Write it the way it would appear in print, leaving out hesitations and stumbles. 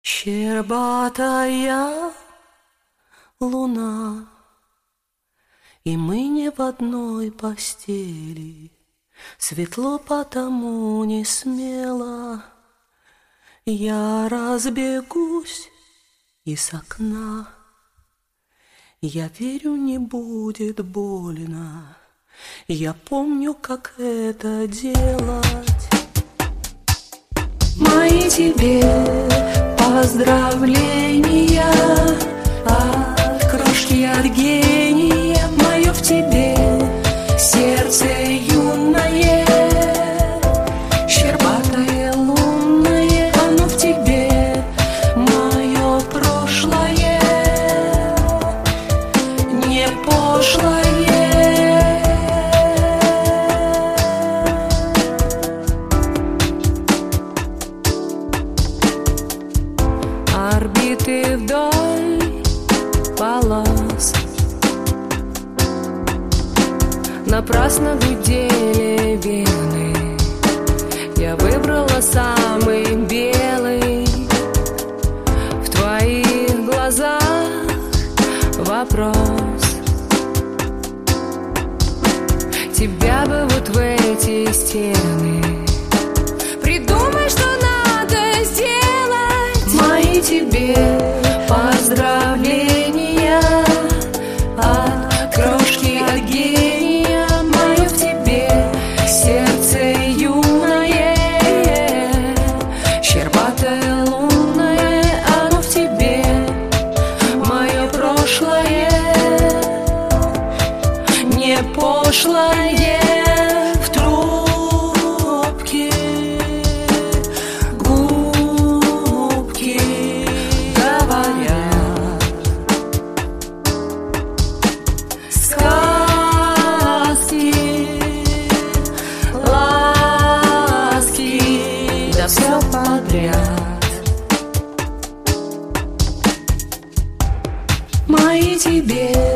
Щербатая луна, и мы не в одной постели. Светло потому не смело я разбегусь из окна. Я верю, не будет больно. Я помню, как это делать. Мои тебе поздравления от крошки, от гения. Мое в тебе сердце юное, щербатое лунное. Оно в тебе мое прошлое, не пошлое. Орбиты вдоль полос напрасно гудели вены. Я выбрала самый белый. В твоих глазах вопрос. Тебя бы вот в эти стены. Придумай, что надо сделать. Мои тебе поздравления от крошки, от гения. Мое в тебе сердце юное, щербатое лунное. Оно в тебе мое прошлое, не пошлое. В трубке губки говорят сказки, ласки, да все подряд. Мои тебе